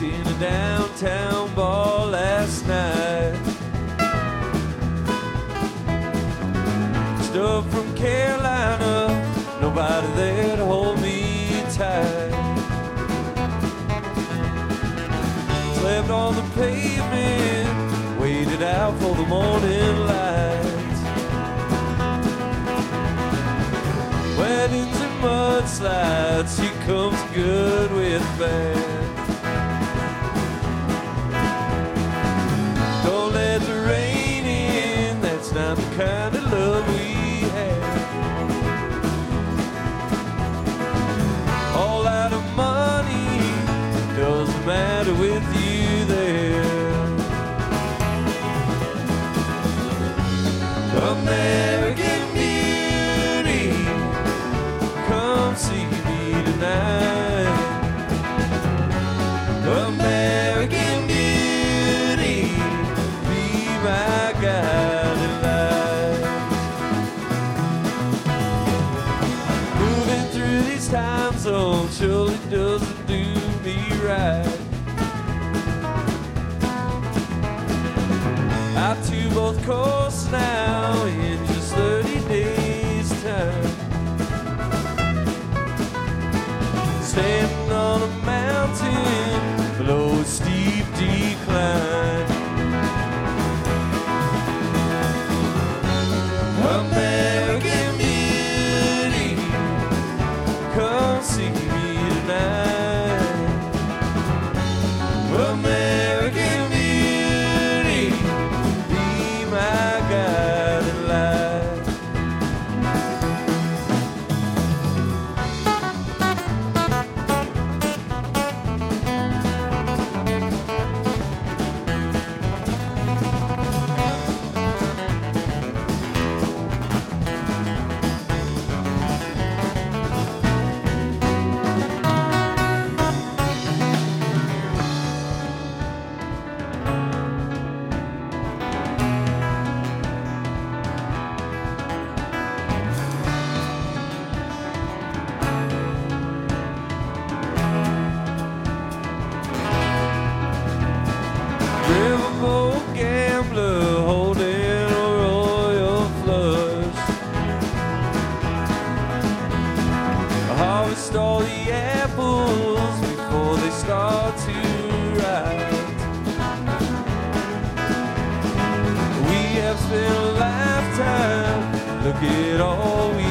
in a downtown bar last night. Stuff from Carolina, nobody there to hold me tight. Slept on the pavement, waited out for the morning light. Weddings and mudslides, she comes good with bad. Don't let the rain in, that's not the kind of love we had. All out of money, doesn't matter with you there. American Beauty, come see me tonight. American Beauty, be my guiding light. Moving through these time zones surely doesn't do me right. Out to both coasts now in just 30 days' time. Standing on a mountain below a steep decline. American Beauty, come see me tonight. American Beauty, be my guiding light. Riverboat gambler holding a royal flush. Harvest all the apples before they start to rot. We have spent a lifetime, look at all we